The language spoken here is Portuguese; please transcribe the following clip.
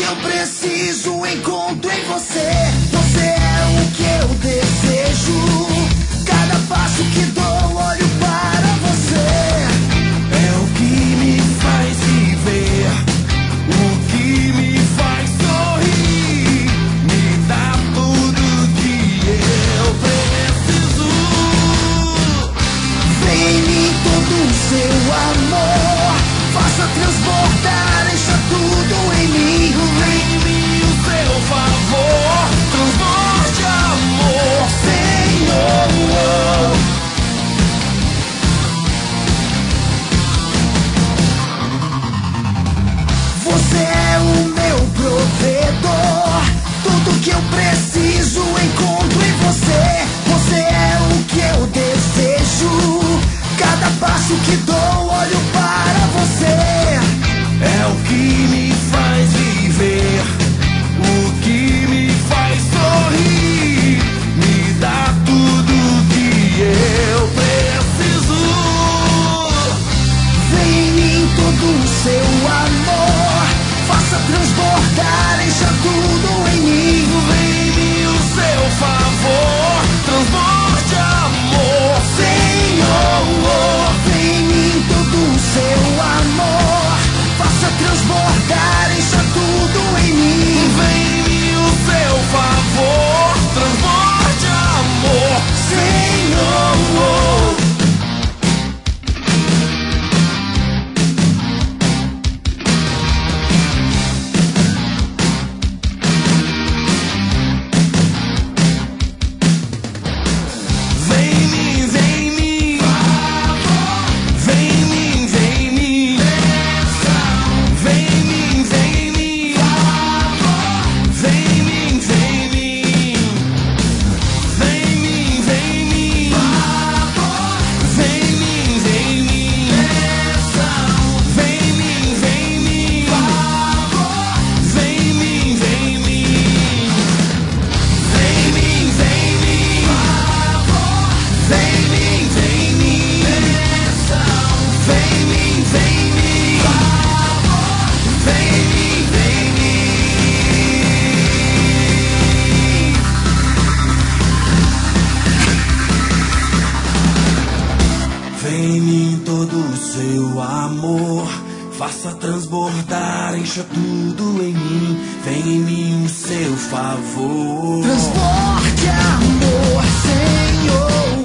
eu preciso, encontro em você. Você é o que eu desejo. Cada passo que dou, olho para você. É o que me faz viver, o que me faz sorrir. Me dá tudo que eu preciso. Vem em mim todo o seu amor, faça transbordar, encha tudo em mim. Vem em mim o seu favor, transborde amor, Senhor. Você é o meu provedor, tudo que eu preciso encontro em você. Você é o que eu desejo, cada passo que dou olho para você. É o que me faz viver, o que me faz sorrir. Me dá tudo que eu preciso. Vem em mim todo o seu amor, faça transbordar, encha tudo em mim. Vem em mim o seu favor, transborde amor, Senhor. Vem em mim todo o seu amor, faça transbordar, encha tudo em mim. Vem em mim o seu favor, transborde amor, Senhor. Vem em mim todo o seu amor, faça transbordar, encha tudo em mim. Vem em mim o seu favor, transborde amor, Senhor.